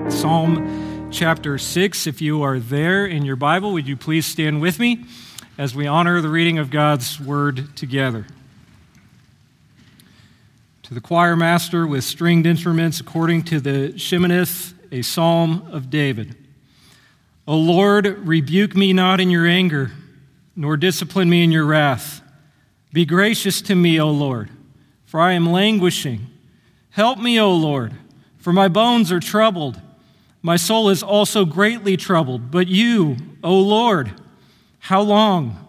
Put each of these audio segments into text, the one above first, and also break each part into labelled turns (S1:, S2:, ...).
S1: Psalm chapter 6. If you are there in your Bible, would you please stand with me as we honor the reading of God's Word together. To the choir master with stringed instruments, according to the Sheminith, a psalm of David. O Lord, rebuke me not in your anger, nor discipline me in your wrath. Be gracious to me, O Lord, for I am languishing. Help me, O Lord, for my bones are troubled. My soul is also greatly troubled. But you, O Lord, how long?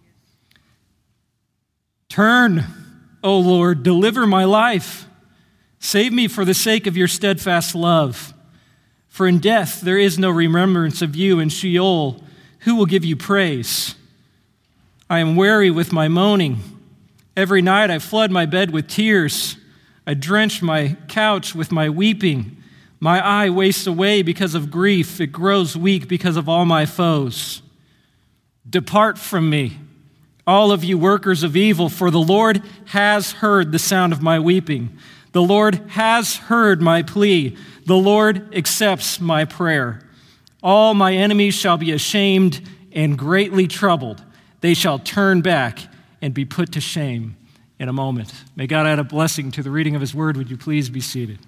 S1: Turn, O Lord, deliver my life. Save me for the sake of your steadfast love. For in death there is no remembrance of you. In Sheol, who will give you praise? I am weary with my moaning. Every night I flood my bed with tears. I drench my couch with my weeping. My eye wastes away because of grief. It grows weak because of all my foes. Depart from me, all of you workers of evil, for the Lord has heard the sound of my weeping. The Lord has heard my plea. The Lord accepts my prayer. All my enemies shall be ashamed and greatly troubled. They shall turn back and be put to shame in a moment. May God add a blessing to the reading of his word. Would you please be seated?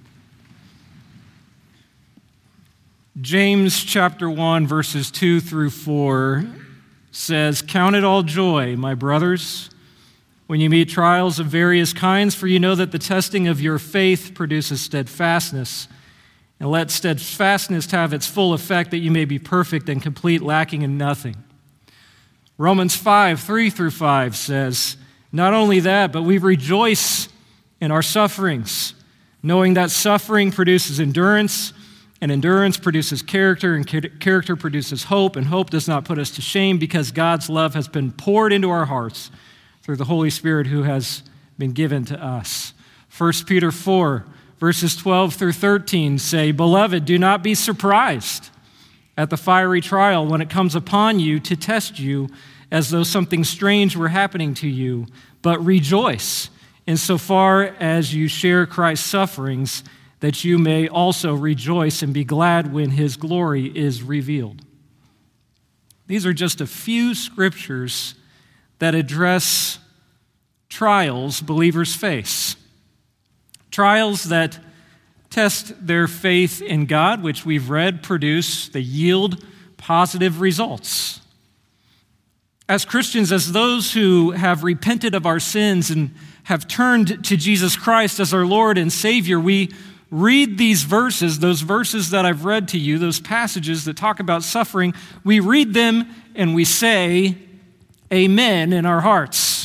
S1: James chapter 1, verses 2 through 4 says, "Count it all joy, my brothers, when you meet trials of various kinds, for you know that the testing of your faith produces steadfastness. And let steadfastness have its full effect, that you may be perfect and complete, lacking in nothing." Romans 5, 3 through 5 says, "Not only that, but we rejoice in our sufferings, knowing that suffering produces endurance, and endurance produces character, and character produces hope, and hope does not put us to shame, because God's love has been poured into our hearts through the Holy Spirit who has been given to us." 1 Peter 4, verses 12 through 13 say, "Beloved, do not be surprised at the fiery trial when it comes upon you to test you as though something strange were happening to you, but rejoice insofar as you share Christ's sufferings, that you may also rejoice and be glad when his glory is revealed." These are just a few scriptures that address trials believers face. Trials that test their faith in God, which we've read they yield positive results. As Christians, as those who have repented of our sins and have turned to Jesus Christ as our Lord and Savior, we read these verses, those verses that I've read to you, those passages that talk about suffering, we read them and we say, amen, in our hearts.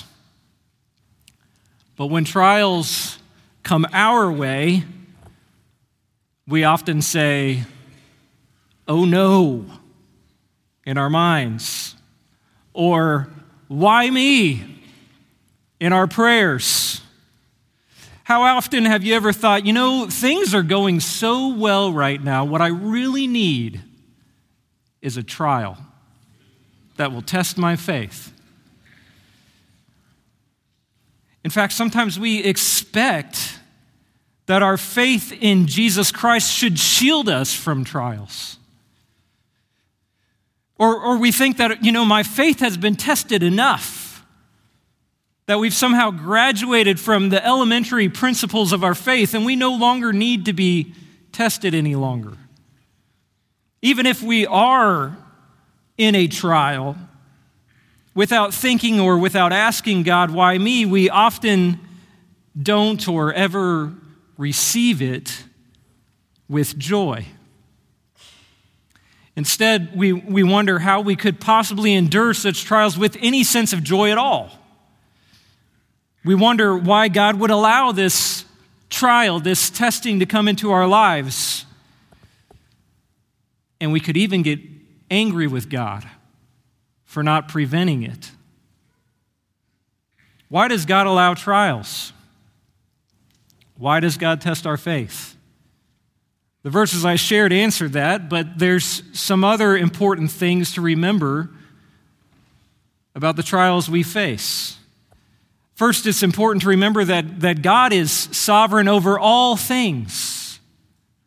S1: But when trials come our way, we often say, oh no, in our minds, or why me, in our prayers. How often have you ever thought, things are going so well right now, what I really need is a trial that will test my faith? In fact, sometimes we expect that our faith in Jesus Christ should shield us from trials. Or we think that, my faith has been tested enough, that we've somehow graduated from the elementary principles of our faith and we no longer need to be tested any longer. Even if we are in a trial, without thinking or without asking God, why me, we often don't or ever receive it with joy. Instead, we wonder how we could possibly endure such trials with any sense of joy at all. We wonder why God would allow this trial, this testing to come into our lives. And we could even get angry with God for not preventing it. Why does God allow trials? Why does God test our faith? The verses I shared answer that, but there's some other important things to remember about the trials we face. First, it's important to remember that God is sovereign over all things.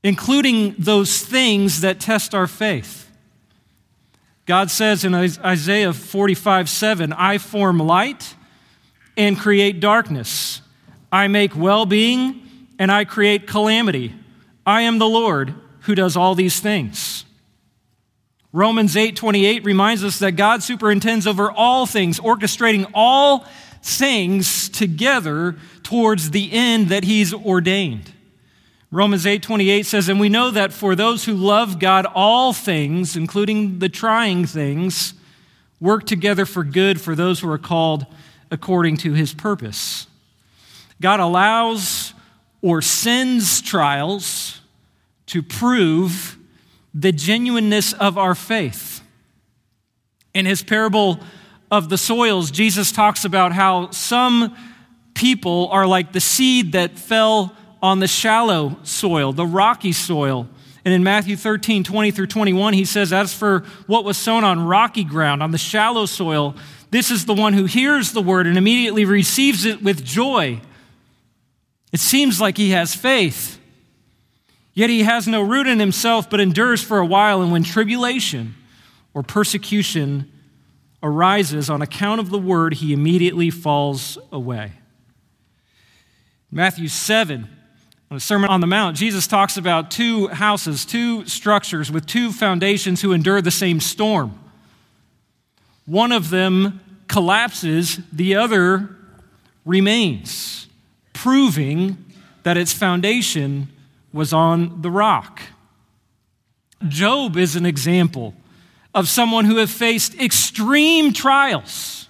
S1: including those things that test our faith. God says in Isaiah 45:7, I form light and create darkness. I make well-being and I create calamity. I am the Lord who does all these things. Romans 8:28 reminds us that God superintends over all things, orchestrating all things together towards the end that he's ordained. Romans 8:28 says, and we know that for those who love God, all things, including the trying things, work together for good for those who are called according to his purpose. God allows or sends trials to prove the genuineness of our faith. In his parable of the soils, Jesus talks about how some people are like the seed that fell on the shallow soil, the rocky soil. And in Matthew 13:20-21, he says, as for what was sown on rocky ground, on the shallow soil, this is the one who hears the word and immediately receives it with joy. It seems like he has faith, yet he has no root in himself, but endures for a while. And when tribulation or persecution arises on account of the word, he immediately falls away. Matthew 7, on the Sermon on the Mount, Jesus talks about two houses, two structures with two foundations who endure the same storm. One of them collapses, the other remains, proving that its foundation was on the rock. Job is an example of someone who have faced extreme trials.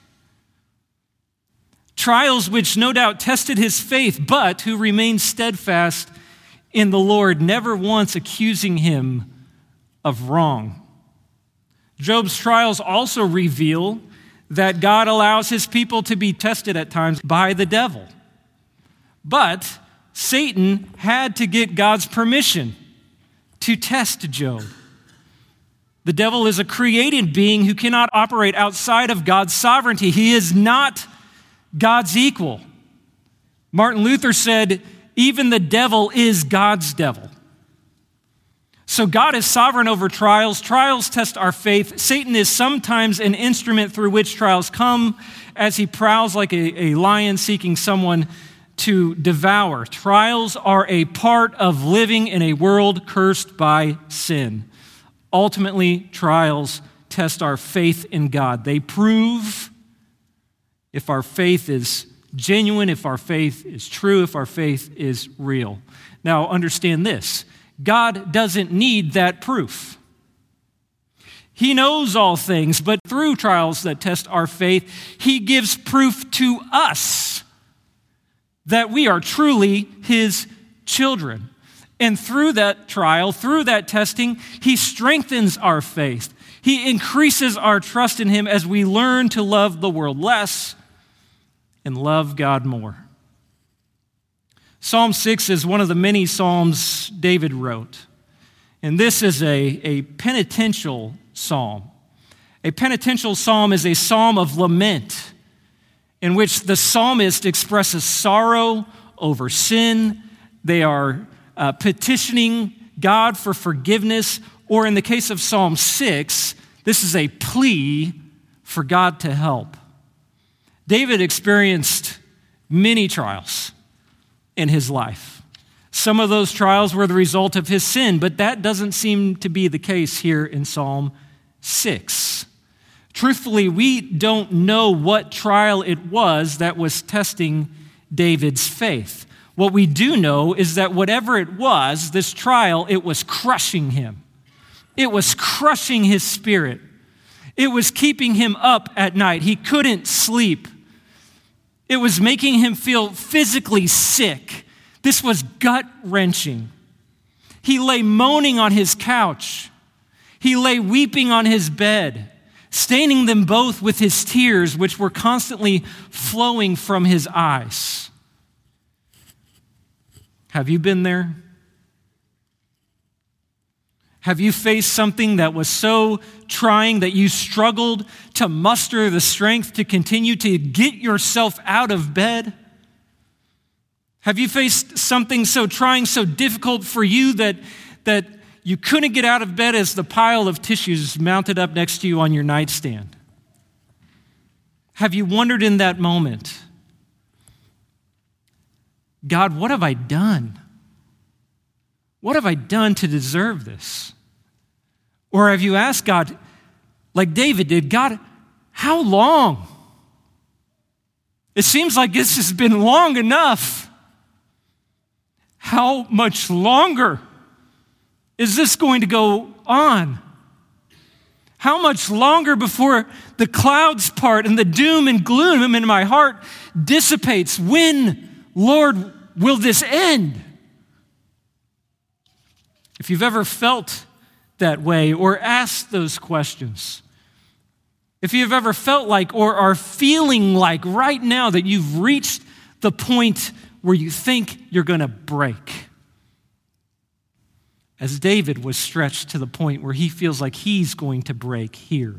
S1: Trials which no doubt tested his faith, but who remained steadfast in the Lord, never once accusing him of wrong. Job's trials also reveal that God allows his people to be tested at times by the devil. But Satan had to get God's permission to test Job. The devil is a created being who cannot operate outside of God's sovereignty. He is not God's equal. Martin Luther said, even the devil is God's devil. So God is sovereign over trials. Trials test our faith. Satan is sometimes an instrument through which trials come as he prowls like a lion seeking someone to devour. Trials are a part of living in a world cursed by sin. Ultimately, trials test our faith in God. They prove if our faith is genuine, if our faith is true, if our faith is real. Now, understand this. God doesn't need that proof. He knows all things, but through trials that test our faith, he gives proof to us that we are truly his children. And through that trial, through that testing, he strengthens our faith. He increases our trust in him as we learn to love the world less and love God more. Psalm 6 is one of the many psalms David wrote. And this is a penitential psalm. A penitential psalm is a psalm of lament in which the psalmist expresses sorrow over sin. They are petitioning God for forgiveness, or in the case of Psalm 6, this is a plea for God to help. David experienced many trials in his life. Some of those trials were the result of his sin, but that doesn't seem to be the case here in Psalm 6. Truthfully, we don't know what trial it was that was testing David's faith. What we do know is that whatever it was, this trial, it was crushing him. It was crushing his spirit. It was keeping him up at night. He couldn't sleep. It was making him feel physically sick. This was gut-wrenching. He lay moaning on his couch. He lay weeping on his bed, staining them both with his tears, which were constantly flowing from his eyes. Have you been there? Have you faced something that was so trying that you struggled to muster the strength to continue to get yourself out of bed? Have you faced something so trying, so difficult for you that that you couldn't get out of bed as the pile of tissues mounted up next to you on your nightstand? Have you wondered in that moment, God, what have I done? What have I done to deserve this? Or have you asked God, like David did, God, how long? It seems like this has been long enough. How much longer is this going to go on? How much longer before the clouds part and the doom and gloom in my heart dissipates? When, Lord, will this end? If you've ever felt that way or asked those questions, if you've ever felt like or are feeling like right now that you've reached the point where you think you're going to break, as David was stretched to the point where he feels like he's going to break here.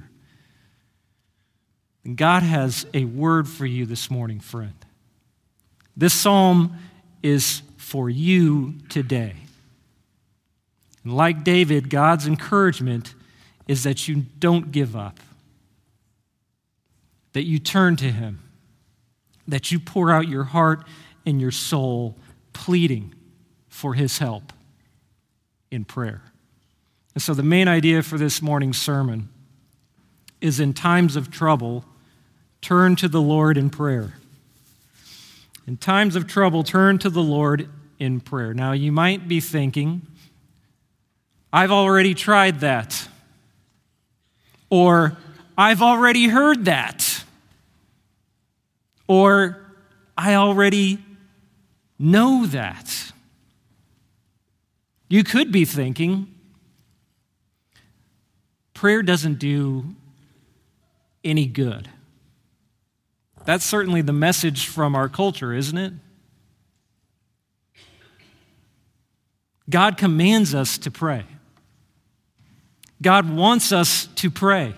S1: And God has a word for you this morning, friend. This psalm is for you today. And like David, God's encouragement is that you don't give up, that you turn to him, that you pour out your heart and your soul pleading for his help in prayer. And so the main idea for this morning's sermon is in times of trouble, turn to the Lord in prayer. In times of trouble, turn to the Lord in prayer. Now, you might be thinking, I've already tried that. Or, I've already heard that. Or, I already know that. You could be thinking, prayer doesn't do any good. That's certainly the message from our culture, isn't it? God commands us to pray. God wants us to pray.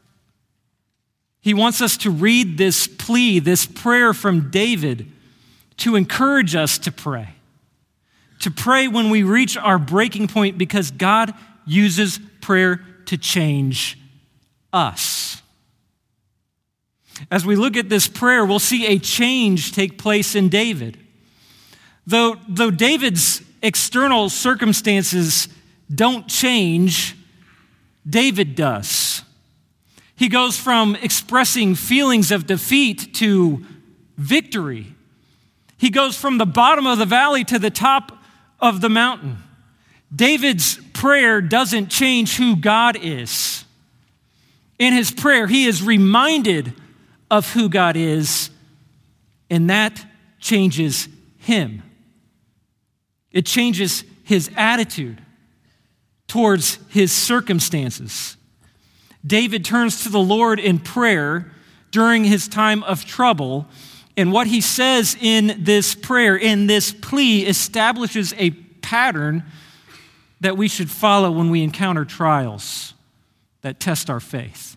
S1: He wants us to read this plea, this prayer from David, to encourage us to pray. To pray when we reach our breaking point, because God uses prayer to change us. As we look at this prayer, we'll see a change take place in David. Though David's external circumstances don't change, David does. He goes from expressing feelings of defeat to victory. He goes from the bottom of the valley to the top of the mountain. David's prayer doesn't change who God is. In his prayer, he is reminded of who God is, and that changes him. It changes his attitude towards his circumstances. David turns to the Lord in prayer during his time of trouble, and what he says in this prayer, in this plea, establishes a pattern that we should follow when we encounter trials that test our faith.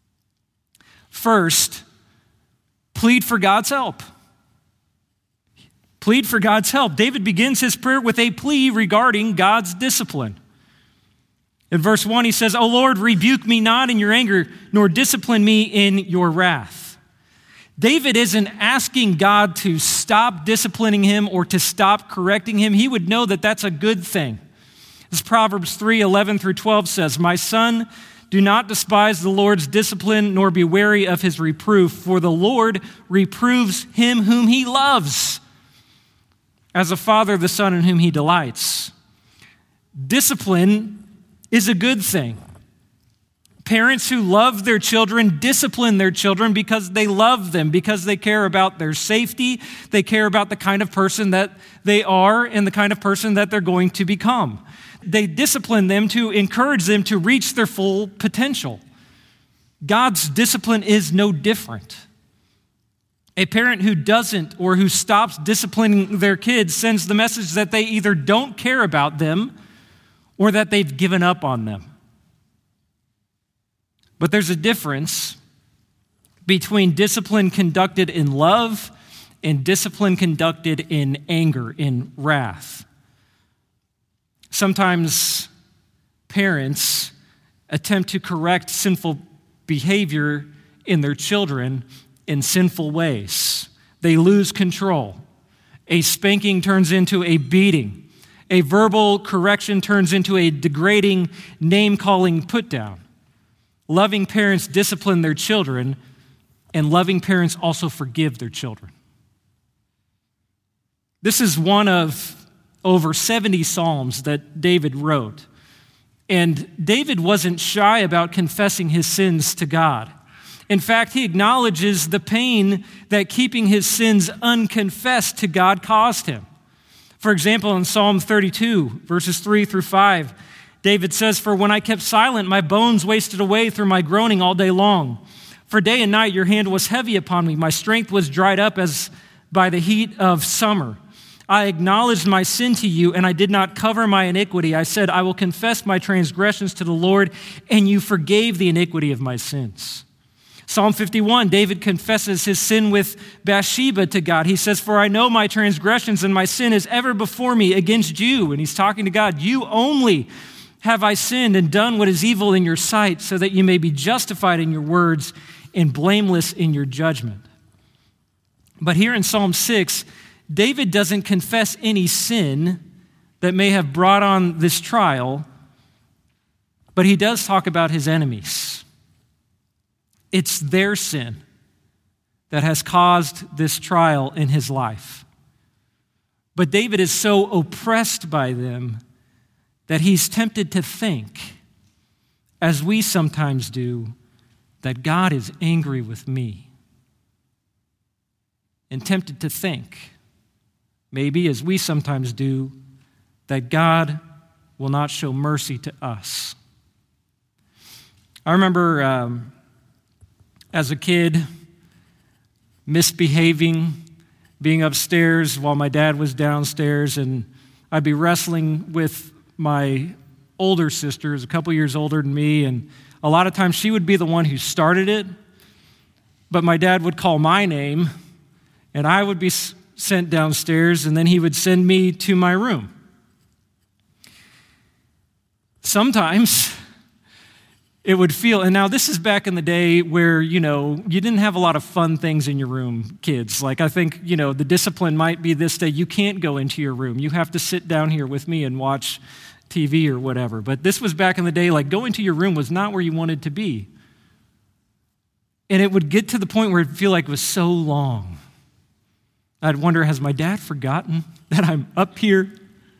S1: First, plead for God's help. Plead for God's help. David begins his prayer with a plea regarding God's discipline. In verse 1, he says, "O Lord, rebuke me not in your anger, nor discipline me in your wrath." David isn't asking God to stop disciplining him or to stop correcting him. He would know that that's a good thing. As Proverbs 3:11 through 12 says, "My son, do not despise the Lord's discipline, nor be weary of his reproof, for the Lord reproves him whom he loves, as a father the son in whom he delights." Discipline is a good thing. Parents who love their children discipline their children because they love them, because they care about their safety, they care about the kind of person that they are and the kind of person that they're going to become. They discipline them to encourage them to reach their full potential. God's discipline is no different. A parent who doesn't or who stops disciplining their kids sends the message that they either don't care about them or that they've given up on them. But there's a difference between discipline conducted in love and discipline conducted in anger, in wrath. Sometimes parents attempt to correct sinful behavior in their children in sinful ways. They lose control. A spanking turns into a beating. A verbal correction turns into a degrading, name-calling put-down. Loving parents discipline their children, and loving parents also forgive their children. This is one of over 70 Psalms that David wrote. And David wasn't shy about confessing his sins to God. In fact, he acknowledges the pain that keeping his sins unconfessed to God caused him. For example, in Psalm 32, verses 3 through 5, David says, "For when I kept silent, my bones wasted away through my groaning all day long. For day and night your hand was heavy upon me. My strength was dried up as by the heat of summer. I acknowledged my sin to you, and I did not cover my iniquity. I said, I will confess my transgressions to the Lord, and you forgave the iniquity of my sins." Psalm 51, David confesses his sin with Bathsheba to God. He says, "For I know my transgressions, and my sin is ever before me against you." And he's talking to God. "You only have I sinned and done what is evil in your sight, so that you may be justified in your words and blameless in your judgment." But here in Psalm 6, David doesn't confess any sin that may have brought on this trial, but he does talk about his enemies. It's their sin that has caused this trial in his life. But David is so oppressed by them that he's tempted to think, as we sometimes do, that God is angry with me. And tempted to think, maybe as we sometimes do, that God will not show mercy to us. I remember as a kid misbehaving, being upstairs while my dad was downstairs, and I'd be wrestling with my older sister, who's a couple years older than me, and a lot of times she would be the one who started it, but my dad would call my name, and I would be sent downstairs, and then he would send me to my room. Sometimes it would feel, and now this is back in the day where, you didn't have a lot of fun things in your room, kids. Like I think, the discipline might be this day, you can't go into your room. You have to sit down here with me and watch TV or whatever. But this was back in the day, like going to your room was not where you wanted to be. And it would get to the point where it'd feel like it was so long. I'd wonder, has my dad forgotten that I'm up here?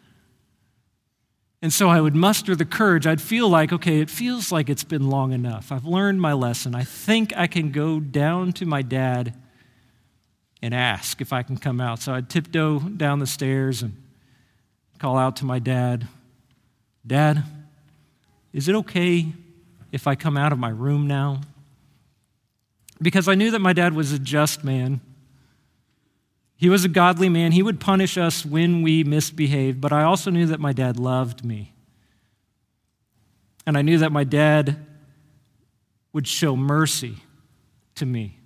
S1: And so I would muster the courage. I'd feel like, okay, it feels like it's been long enough. I've learned my lesson. I think I can go down to my dad and ask if I can come out. So I'd tiptoe down the stairs and call out to my dad, "Dad, is it okay if I come out of my room now?" Because I knew that my dad was a just man. He was a godly man. He would punish us when we misbehaved, but I also knew that my dad loved me. And I knew that my dad would show mercy to me.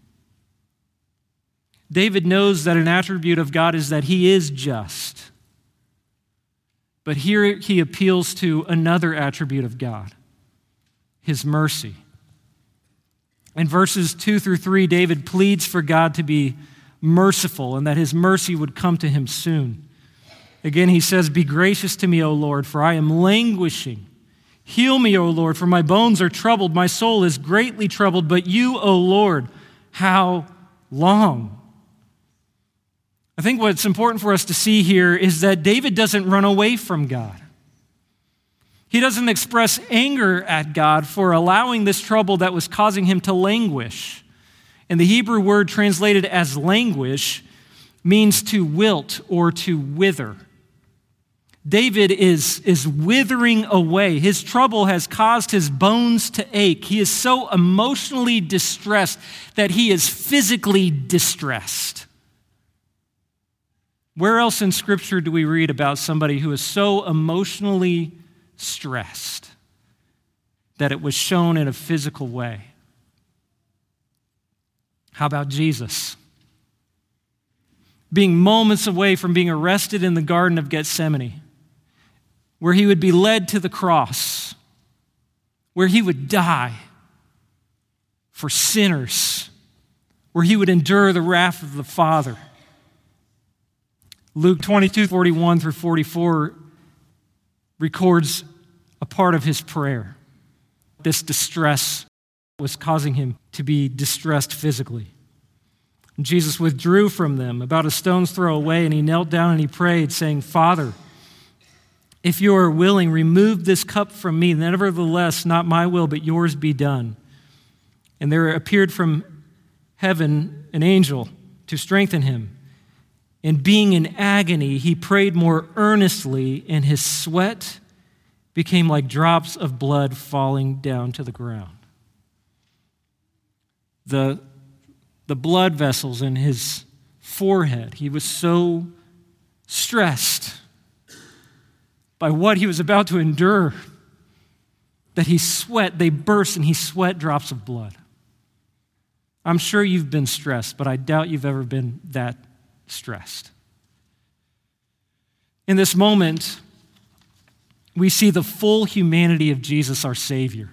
S1: David knows that an attribute of God is that he is just. But here he appeals to another attribute of God, his mercy. In verses 2 through 3, David pleads for God to be merciful and that his mercy would come to him soon. Again, he says, "Be gracious to me, O Lord, for I am languishing. Heal me, O Lord, for my bones are troubled. My soul is greatly troubled, but you, O Lord, how long?" I think what's important for us to see here is that David doesn't run away from God. He doesn't express anger at God for allowing this trouble that was causing him to languish. And the Hebrew word translated as languish means to wilt or to wither. David is withering away. His trouble has caused his bones to ache. He is so emotionally distressed that he is physically distressed. Where else in Scripture do we read about somebody who is so emotionally stressed that it was shown in a physical way? How about Jesus? Being moments away from being arrested in the Garden of Gethsemane, where he would be led to the cross, where he would die for sinners, where he would endure the wrath of the Father. Luke 22:41 through 44 records a part of his prayer. This distress was causing him to be distressed physically. Jesus withdrew from them about a stone's throw away, and he knelt down and he prayed, saying, Father, if you are willing, remove this cup from me. Nevertheless, not my will, but yours be done. And there appeared from heaven an angel to strengthen him. And being in agony, he prayed more earnestly, and his sweat became like drops of blood falling down to the ground. The blood vessels in his forehead, he was so stressed by what he was about to endure that they burst and he sweat drops of blood. I'm sure you've been stressed, but I doubt you've ever been that stressed. In this moment, we see the full humanity of Jesus, our Savior.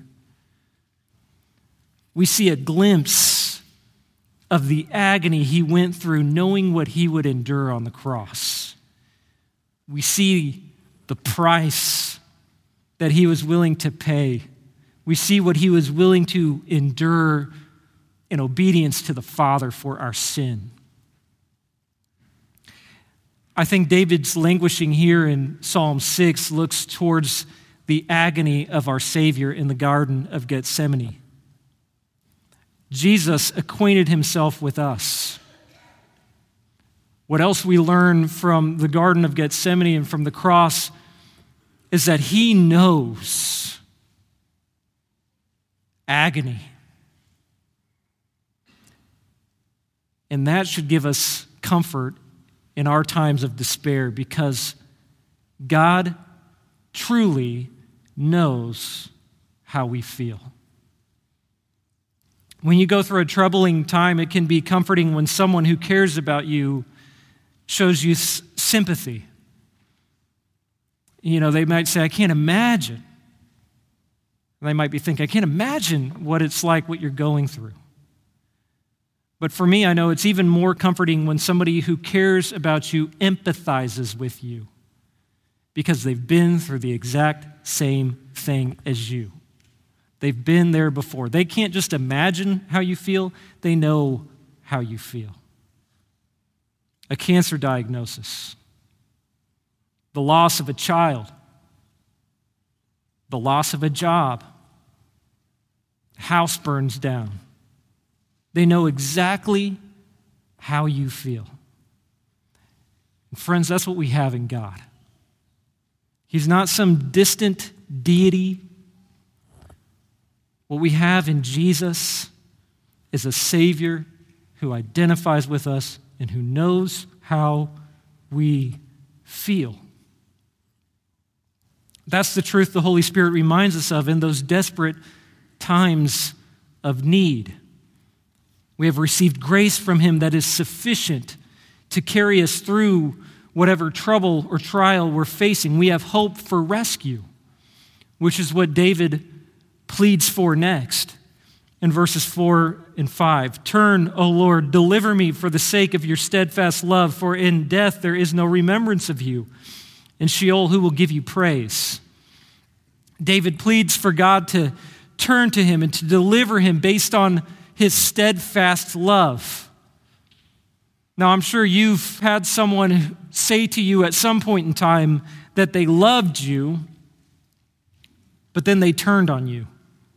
S1: We see a glimpse of the agony he went through knowing what he would endure on the cross. We see the price that he was willing to pay. We see what he was willing to endure in obedience to the Father for our sin. I think David's languishing here in Psalm 6 looks towards the agony of our Savior in the Garden of Gethsemane. Jesus acquainted himself with us. What else we learn from the Garden of Gethsemane and from the cross is that he knows agony. And that should give us comfort in our times of despair, because God truly knows how we feel. When you go through a troubling time, it can be comforting when someone who cares about you shows you sympathy. You know, they might say, I can't imagine. They might be thinking, I can't imagine what it's like, what you're going through. But for me, I know it's even more comforting when somebody who cares about you empathizes with you because they've been through the exact same thing as you. They've been there before. They can't just imagine how you feel, they know how you feel. A cancer diagnosis, the loss of a child, the loss of a job, house burns down. They know exactly how you feel. And friends, that's what we have in God. He's not some distant deity. What we have in Jesus is a Savior who identifies with us and who knows how we feel. That's the truth the Holy Spirit reminds us of in those desperate times of need. We have received grace from him that is sufficient to carry us through whatever trouble or trial we're facing. We have hope for rescue, which is what David pleads for next in verses 4 and 5. Turn, O Lord, deliver me for the sake of your steadfast love, for in death there is no remembrance of you. In Sheol, who will give you praise? David pleads for God to turn to him and to deliver him based on his steadfast love. Now, I'm sure you've had someone say to you at some point in time that they loved you, but then they turned on you.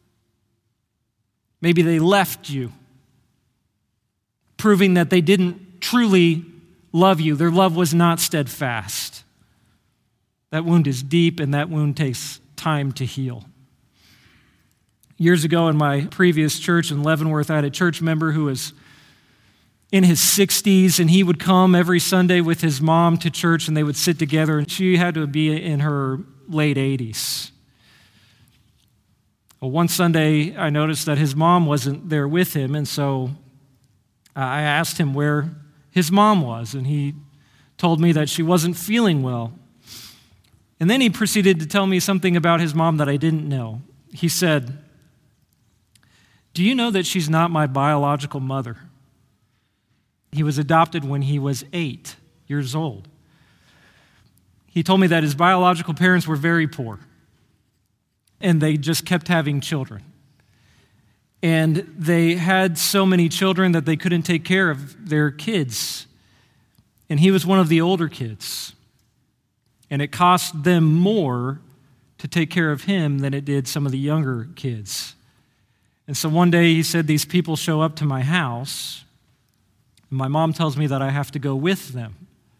S1: Maybe they left you, proving that they didn't truly love you. Their love was not steadfast. That wound is deep, and that wound takes time to heal. Years ago in my previous church in Leavenworth, I had a church member who was in his 60s, and he would come every Sunday with his mom to church, and they would sit together, and she had to be in her late 80s. Well, one Sunday, I noticed that his mom wasn't there with him, and so I asked him where his mom was, and he told me that she wasn't feeling well. And then he proceeded to tell me something about his mom that I didn't know. He said, "Do you know that she's not my biological mother? He was adopted when he was 8 years old. He told me that his biological parents were very poor, and they just kept having children. And they had so many children that they couldn't take care of their kids. And he was one of the older kids. And it cost them more to take care of him than it did some of the younger kids. And so one day he said, these people show up to my house, and my mom tells me that I have to go with them.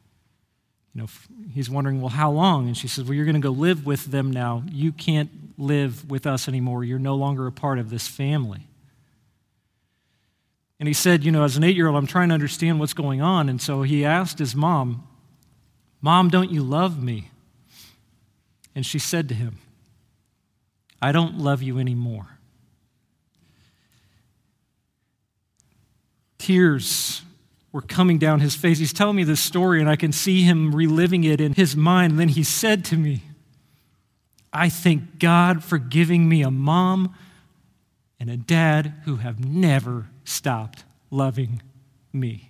S1: He's wondering, well, how long? And she says, well, you're going to go live with them now. You can't live with us anymore. You're no longer a part of this family. And he said, as an 8-year-old, I'm trying to understand what's going on. And so he asked his mom, Mom, don't you love me? And she said to him, I don't love you anymore. Tears were coming down his face. He's telling me this story, and I can see him reliving it in his mind. And then he said to me, I thank God for giving me a mom and a dad who have never stopped loving me.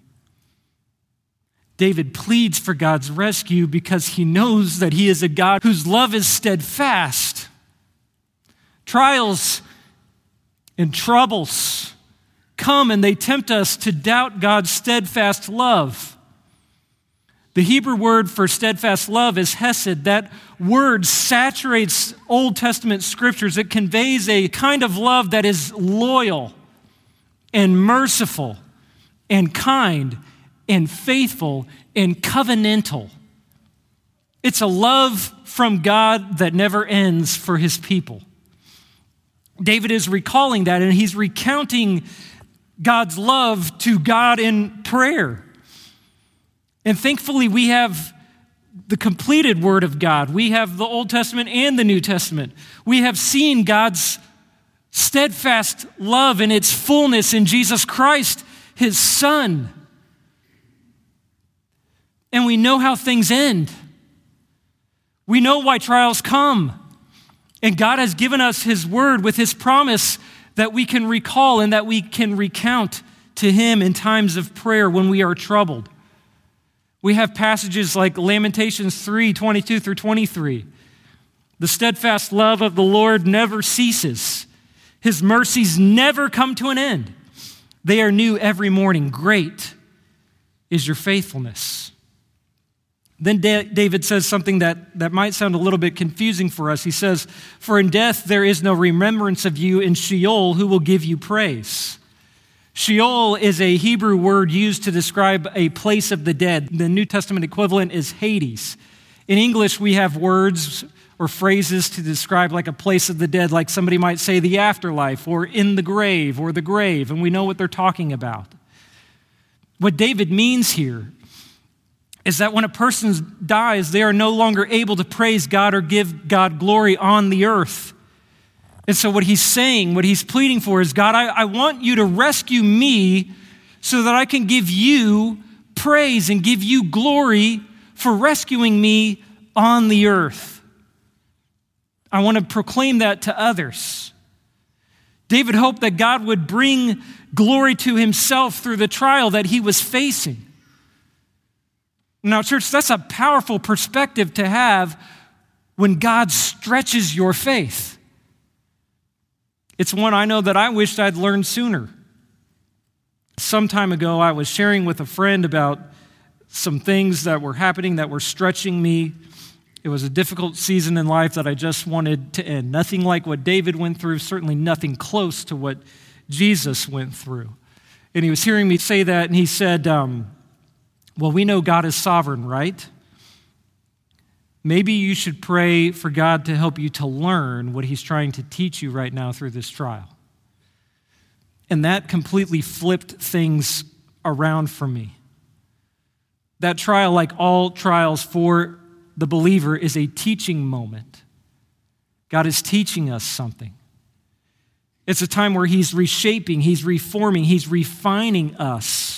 S1: David pleads for God's rescue because he knows that he is a God whose love is steadfast. Trials and troubles come and they tempt us to doubt God's steadfast love. The Hebrew word for steadfast love is hesed. That word saturates Old Testament scriptures. It conveys a kind of love that is loyal and merciful and kind and faithful and covenantal. It's a love from God that never ends for his people. David is recalling that, and he's recounting God's love to God in prayer. And thankfully, we have the completed Word of God. We have the Old Testament and the New Testament. We have seen God's steadfast love in its fullness in Jesus Christ, his Son. And we know how things end. We know why trials come. And God has given us his word with his promise that we can recall and that we can recount to him in times of prayer when we are troubled. We have passages like Lamentations 3:22 through 23. The steadfast love of the Lord never ceases. His mercies never come to an end. They are new every morning. Great is your faithfulness. Then David says something that might sound a little bit confusing for us. He says, for in death there is no remembrance of you. In Sheol, who will give you praise? Sheol is a Hebrew word used to describe a place of the dead. The New Testament equivalent is Hades. In English, we have words or phrases to describe like a place of the dead, like somebody might say the afterlife or in the grave or the grave, and we know what they're talking about. What David means here is that when a person dies, they are no longer able to praise God or give God glory on the earth. And so what he's saying, what he's pleading for is, God, I want you to rescue me so that I can give you praise and give you glory for rescuing me on the earth. I want to proclaim that to others. David hoped that God would bring glory to himself through the trial that he was facing. Now, church, that's a powerful perspective to have when God stretches your faith. It's one I know that I wished I'd learned sooner. Some time ago, I was sharing with a friend about some things that were happening that were stretching me. It was a difficult season in life that I just wanted to end. Nothing like what David went through, certainly nothing close to what Jesus went through. And he was hearing me say that, and he said, well, we know God is sovereign, right? Maybe you should pray for God to help you to learn what he's trying to teach you right now through this trial. And that completely flipped things around for me. That trial, like all trials for the believer, is a teaching moment. God is teaching us something. It's a time where he's reshaping, he's reforming, he's refining us.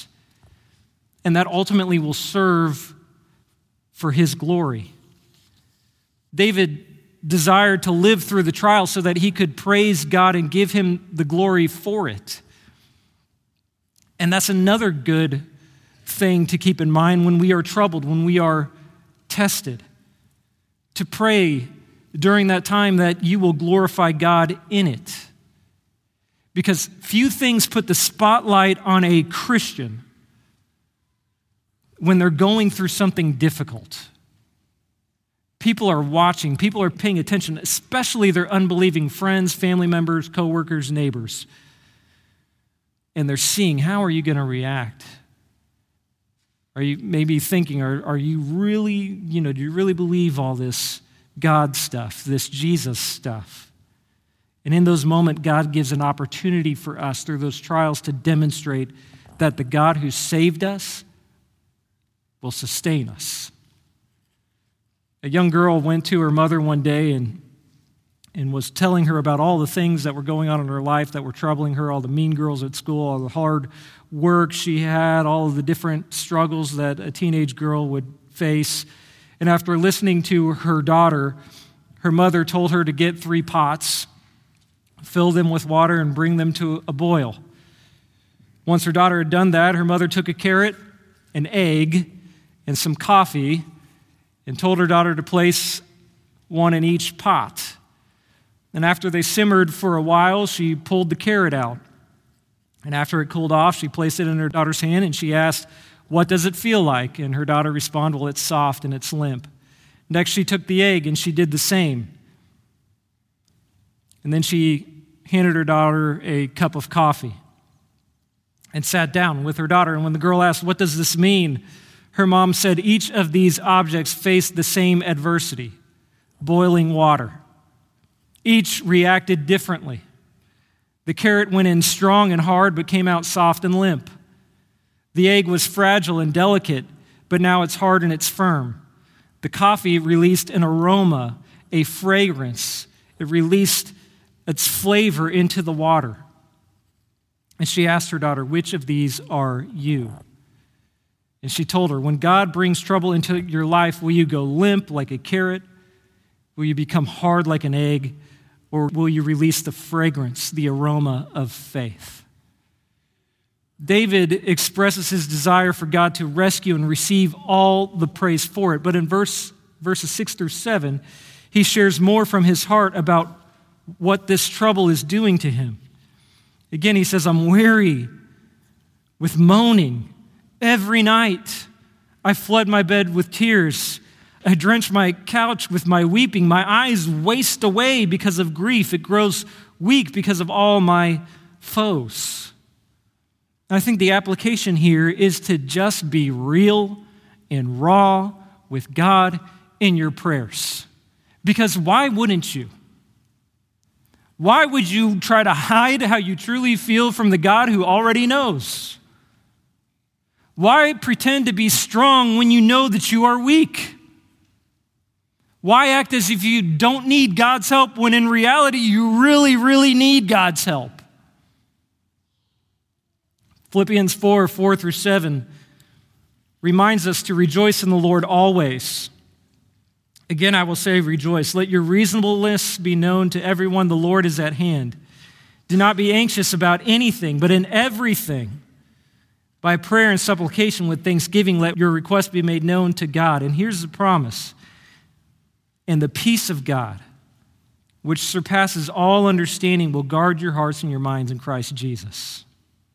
S1: And that ultimately will serve for his glory. David desired to live through the trial so that he could praise God and give him the glory for it. And that's another good thing to keep in mind when we are troubled, when we are tested. To pray during that time that you will glorify God in it. Because few things put the spotlight on a Christian when they're going through something difficult. People are watching, people are paying attention, especially their unbelieving friends, family members, coworkers, neighbors. And they're seeing, how are you going to react? Are you maybe thinking, are you really, do you really believe all this God stuff, this Jesus stuff? And in those moments, God gives an opportunity for us through those trials to demonstrate that the God who saved us will sustain us. A young girl went to her mother one day and was telling her about all the things that were going on in her life that were troubling her, all the mean girls at school, all the hard work she had, all of the different struggles that a teenage girl would face. And after listening to her daughter, her mother told her to get 3 pots, fill them with water, and bring them to a boil. Once her daughter had done that, her mother took a carrot, an egg, and some coffee, and told her daughter to place one in each pot. And after they simmered for a while, she pulled the carrot out. And after it cooled off, she placed it in her daughter's hand, and she asked, "What does it feel like?" And her daughter responded, "Well, it's soft and it's limp." Next, she took the egg, and she did the same. And then she handed her daughter a cup of coffee and sat down with her daughter. And when the girl asked, "What does this mean?" her mom said, "Each of these objects faced the same adversity, boiling water. Each reacted differently. The carrot went in strong and hard, but came out soft and limp. The egg was fragile and delicate, but now it's hard and it's firm. The coffee released an aroma, a fragrance. It released its flavor into the water." And she asked her daughter, "Which of these are you?" And she told her, "When God brings trouble into your life, will you go limp like a carrot? Will you become hard like an egg? Or will you release the fragrance, the aroma of faith?" David expresses his desire for God to rescue and receive all the praise for it. But in verses 6 through 7, he shares more from his heart about what this trouble is doing to him. Again, he says, "I'm weary with moaning. Every night I flood my bed with tears. I drench my couch with my weeping. My eyes waste away because of grief. It grows weak because of all my foes." I think the application here is to just be real and raw with God in your prayers. Because why wouldn't you? Why would you try to hide how you truly feel from the God who already knows? Why pretend to be strong when you know that you are weak? Why act as if you don't need God's help when in reality you really, really need God's help? Philippians 4 through 7 reminds us to rejoice in the Lord always. Again, I will say rejoice. Let your reasonableness be known to everyone. The Lord is at hand. Do not be anxious about anything, but in everything, by prayer and supplication with thanksgiving, let your requests be made known to God. And here's the promise. And the peace of God, which surpasses all understanding, will guard your hearts and your minds in Christ Jesus.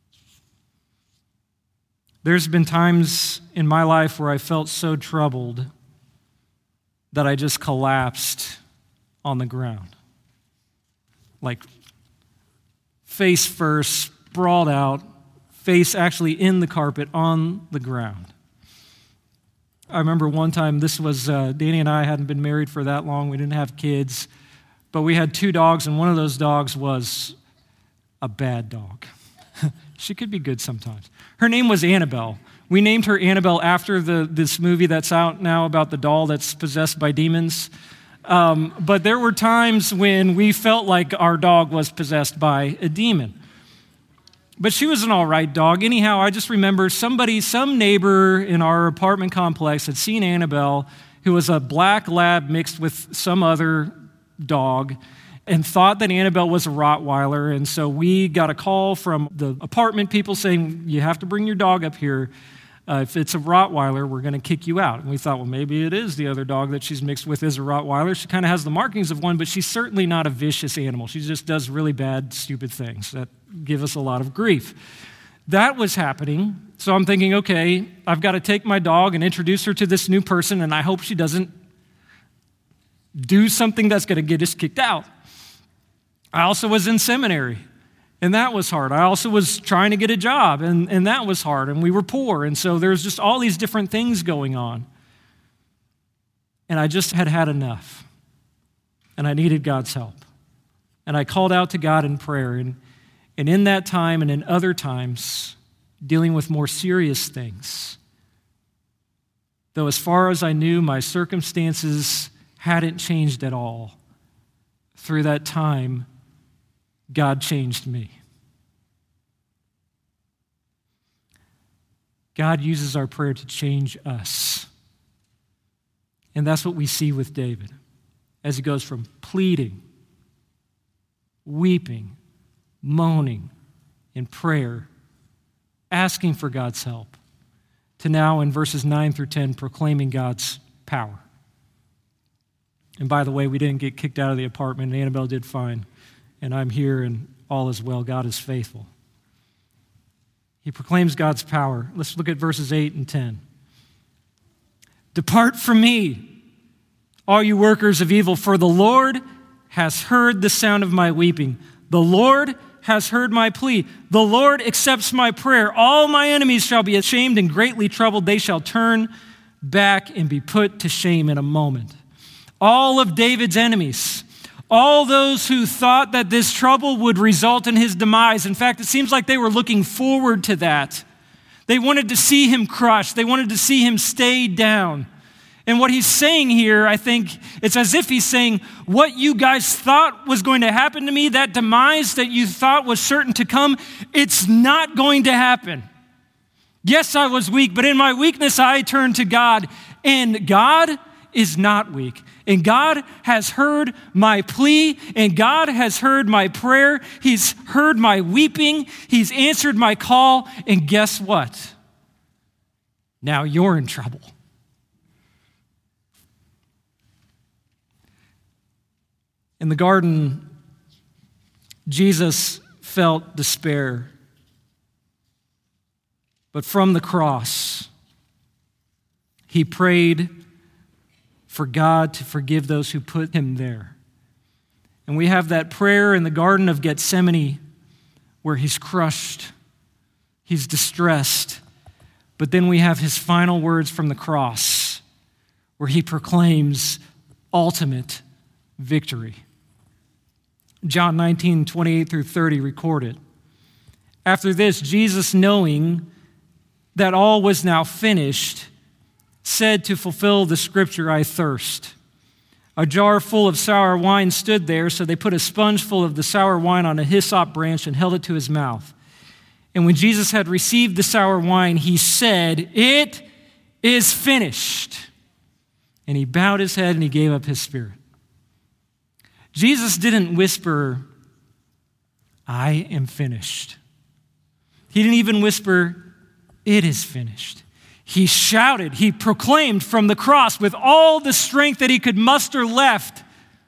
S1: There's been times in my life where I felt so troubled that I just collapsed on the ground. Like face first, sprawled out, face actually in the carpet on the ground. I remember one time, this was, Danny and I hadn't been married for that long. We didn't have kids, but we had 2 dogs, and one of those dogs was a bad dog. She could be good sometimes. Her name was Annabelle. We named her Annabelle after this movie that's out now about the doll that's possessed by demons. But there were times when we felt like our dog was possessed by a demon. But she was an all right dog. Anyhow, I just remember some neighbor in our apartment complex had seen Annabelle who was a black lab mixed with some other dog, and thought that Annabelle was a Rottweiler. And so we got a call from the apartment people saying, you have to bring your dog up here. If it's a Rottweiler, we're going to kick you out. And we thought, well, maybe it is the other dog that she's mixed with is a Rottweiler. She kind of has the markings of one, but she's certainly not a vicious animal. She just does really bad, stupid things that give us a lot of grief. That was happening. So I'm thinking, okay, I've got to take my dog and introduce her to this new person, and I hope she doesn't do something that's going to get us kicked out. I also was in seminary, and that was hard. I also was trying to get a job, and that was hard, and we were poor, and so there's just all these different things going on. And I just had had enough, and I needed God's help. And I called out to God in prayer, and in that time and in other times, dealing with more serious things. Though as far as I knew, my circumstances hadn't changed at all. Through that time, God changed me. God uses our prayer to change us. And that's what we see with David as he goes from pleading, weeping, moaning in prayer, asking for God's help, to now in verses 9 through 10 proclaiming God's power. And by the way, we didn't get kicked out of the apartment, and Annabelle did fine. And I'm here, and all is well. God is faithful. He proclaims God's power. Let's look at verses 8 and 10. Depart from me, all you workers of evil, for the Lord has heard the sound of my weeping. The Lord has heard my plea. The Lord accepts my prayer. All my enemies shall be ashamed and greatly troubled. They shall turn back and be put to shame in a moment. All of David's enemies, all those who thought that this trouble would result in his demise. In fact, it seems like they were looking forward to that. They wanted to see him crushed. They wanted to see him stay down. And what he's saying here, I think, it's as if he's saying, what you guys thought was going to happen to me, that demise that you thought was certain to come, it's not going to happen. Yes, I was weak, but in my weakness I turned to God. And God is not weak. And God has heard my plea, and God has heard my prayer. He's heard my weeping. He's answered my call. And guess what? Now you're in trouble. In the garden, Jesus felt despair. But from the cross, he prayed for God to forgive those who put him there. And we have that prayer in the Garden of Gethsemane where he's crushed, he's distressed, but then we have his final words from the cross where he proclaims ultimate victory. John 19:28 through 30 record it. After this, Jesus, knowing that all was now finished, said to fulfill the scripture, I thirst. A jar full of sour wine stood there, so they put a sponge full of the sour wine on a hyssop branch and held it to his mouth. And when Jesus had received the sour wine, he said, it is finished. And he bowed his head and he gave up his spirit. Jesus didn't whisper, I am finished. He didn't even whisper, it is finished. He shouted, he proclaimed from the cross with all the strength that he could muster left,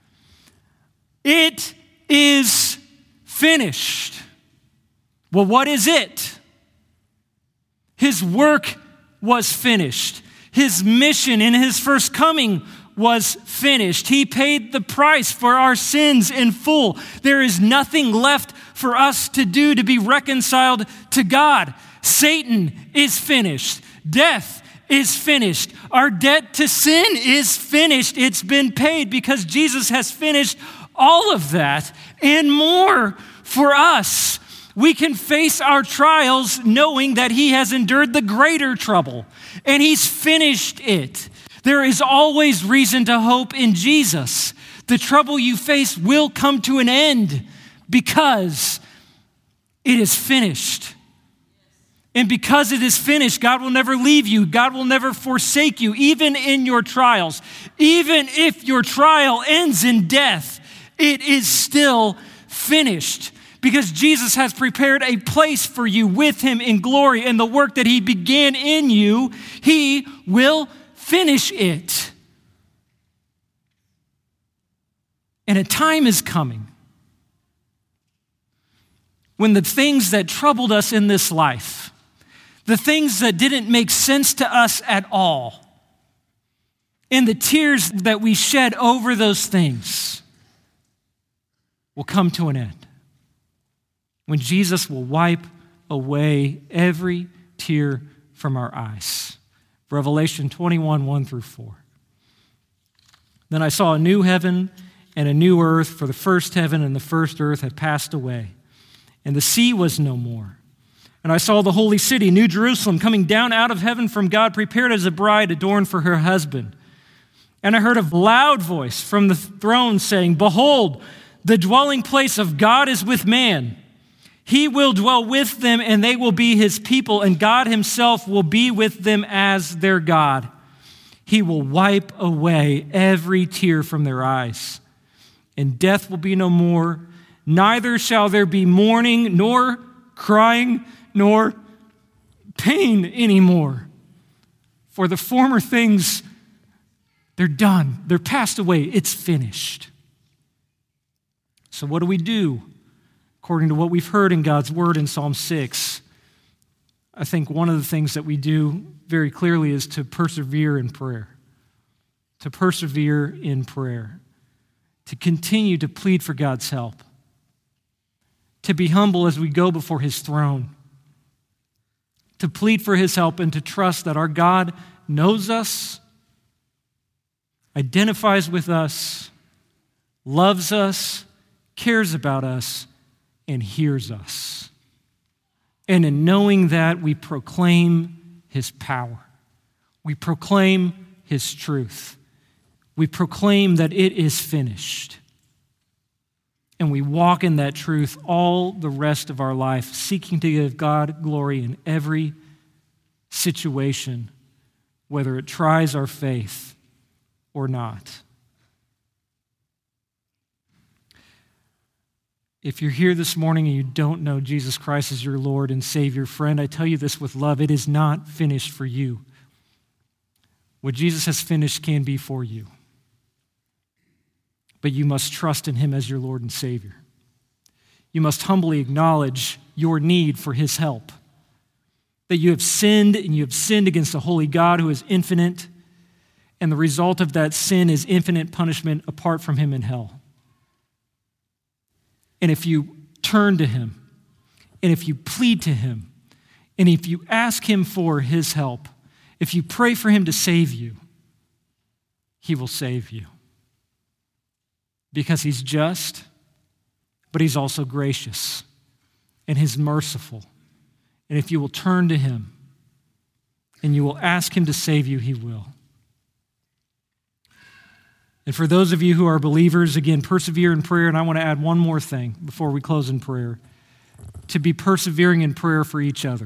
S1: it is finished. Well, what is it? His work was finished. His mission in his first coming was finished. He paid the price for our sins in full. There is nothing left for us to do to be reconciled to God. Satan is finished. Death is finished. Our debt to sin is finished. It's been paid because Jesus has finished all of that and more for us. We can face our trials knowing that he has endured the greater trouble and he's finished it. There is always reason to hope in Jesus. The trouble you face will come to an end because it is finished. And because it is finished, God will never leave you. God will never forsake you, even in your trials. Even if your trial ends in death, it is still finished. Because Jesus has prepared a place for you with him in glory, and the work that he began in you, he will finish it. And a time is coming when the things that troubled us in this life, the things that didn't make sense to us at all, and the tears that we shed over those things will come to an end. When Jesus will wipe away every tear from our eyes. Revelation 21, 1 through 4. Then I saw a new heaven and a new earth, for the first heaven and the first earth had passed away, and the sea was no more. And I saw the holy city, New Jerusalem, coming down out of heaven from God, prepared as a bride adorned for her husband. And I heard a loud voice from the throne saying, "Behold, the dwelling place of God is with man. He will dwell with them, and they will be his people, and God himself will be with them as their God. He will wipe away every tear from their eyes, and death will be no more. Neither shall there be mourning, nor crying, nor pain anymore. For the former things, they're done. They're passed away. It's finished." So what do we do? According to what we've heard in God's word in Psalm 6, I think one of the things that we do very clearly is to persevere in prayer. To persevere in prayer. To continue to plead for God's help. To be humble as we go before his throne. To plead for his help and to trust that our God knows us, identifies with us, loves us, cares about us, and hears us. And in knowing that, we proclaim his power. We proclaim his truth. We proclaim that it is finished. And we walk in that truth all the rest of our life, seeking to give God glory in every situation, whether it tries our faith or not. If you're here this morning and you don't know Jesus Christ as your Lord and Savior, friend, I tell you this with love, it is not finished for you. What Jesus has finished can be for you. But you must trust in him as your Lord and Savior. You must humbly acknowledge your need for his help. That you have sinned, and you have sinned against a holy God who is infinite, and the result of that sin is infinite punishment apart from him in hell. And if you turn to him, and if you plead to him, and if you ask him for his help, if you pray for him to save you, he will save you. Because he's just, but he's also gracious, and he's merciful. And if you will turn to him, and you will ask him to save you, he will. And for those of you who are believers, again, persevere in prayer. And I want to add one more thing before we close in prayer. To be persevering in prayer for each other.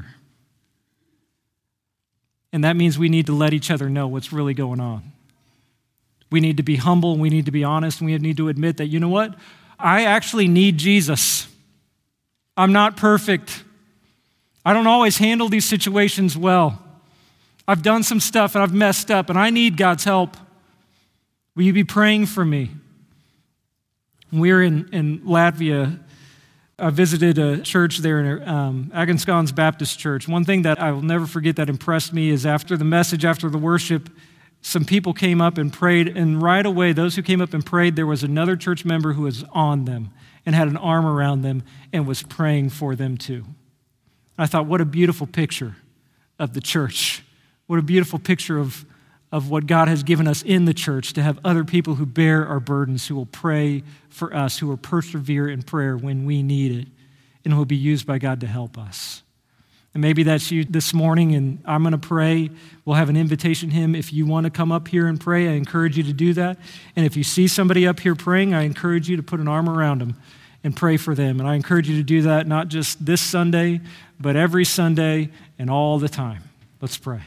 S1: And that means we need to let each other know what's really going on. We need to be humble, and we need to be honest, and we need to admit that, you know what? I actually need Jesus. I'm not perfect. I don't always handle these situations well. I've done some stuff and I've messed up, and I need God's help. Will you be praying for me? When we were in Latvia, I visited a church there, Aganskans Baptist Church. One thing that I will never forget that impressed me is after the message, after the worship, some people came up and prayed, and right away, those who came up and prayed, there was another church member who was on them and had an arm around them and was praying for them too. I thought, what a beautiful picture of the church. What a beautiful picture of what God has given us in the church, to have other people who bear our burdens, who will pray for us, who will persevere in prayer when we need it, and who will be used by God to help us. And maybe that's you this morning, and I'm going to pray. We'll have an invitation hymn. If you want to come up here and pray, I encourage you to do that. And if you see somebody up here praying, I encourage you to put an arm around them and pray for them. And I encourage you to do that not just this Sunday, but every Sunday and all the time. Let's pray.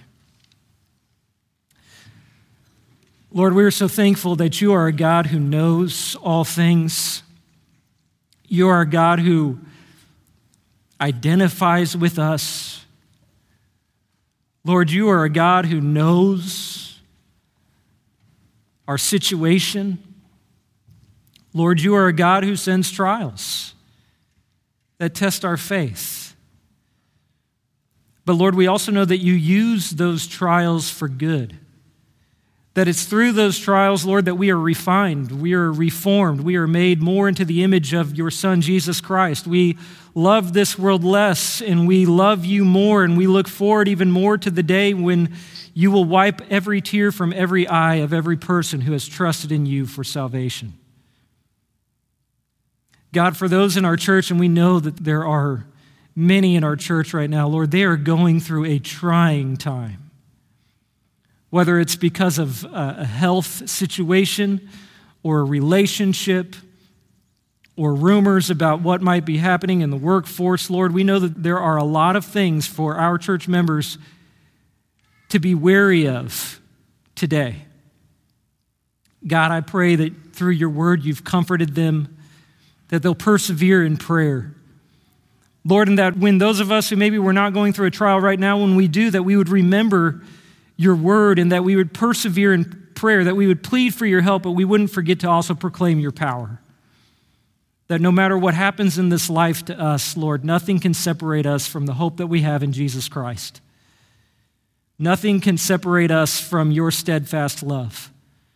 S1: Lord, we are so thankful that you are a God who knows all things. You are a God who identifies with us. Lord, you are a God who knows our situation. Lord, you are a God who sends trials that test our faith. But Lord, we also know that you use those trials for good. That it's through those trials, Lord, that we are refined, we are reformed, we are made more into the image of your Son, Jesus Christ. We love this world less, and we love you more, and we look forward even more to the day when you will wipe every tear from every eye of every person who has trusted in you for salvation. God, for those in our church, and we know that there are many in our church right now, Lord, they are going through a trying time. Whether it's because of a health situation or a relationship or rumors about what might be happening in the workforce, Lord, we know that there are a lot of things for our church members to be wary of today. God, I pray that through your word you've comforted them, that they'll persevere in prayer. Lord, and that when those of us who maybe we're not going through a trial right now, when we do, that we would remember your word and that we would persevere in prayer, that we would plead for your help, but we wouldn't forget to also proclaim your power. That no matter what happens in this life to us, Lord, nothing can separate us from the hope that we have in Jesus Christ. Nothing can separate us from your steadfast love.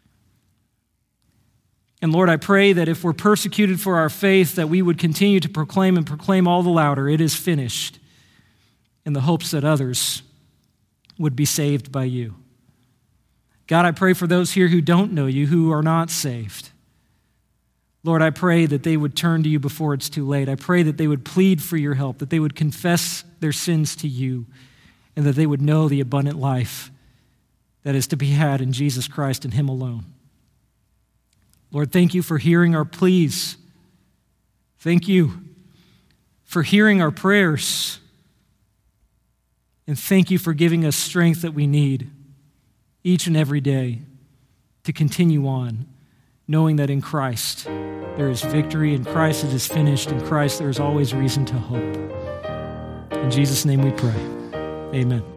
S1: And Lord, I pray that if we're persecuted for our faith, that we would continue to proclaim and proclaim all the louder, it is finished, in the hopes that others would be saved by you. God, I pray for those here who don't know you, who are not saved. Lord, I pray that they would turn to you before it's too late. I pray that they would plead for your help, that they would confess their sins to you, and that they would know the abundant life that is to be had in Jesus Christ and him alone. Lord, thank you for hearing our pleas. Thank you for hearing our prayers. And thank you for giving us strength that we need each and every day to continue on, knowing that in Christ there is victory, in Christ it is finished, in Christ there is always reason to hope. In Jesus' name we pray. Amen.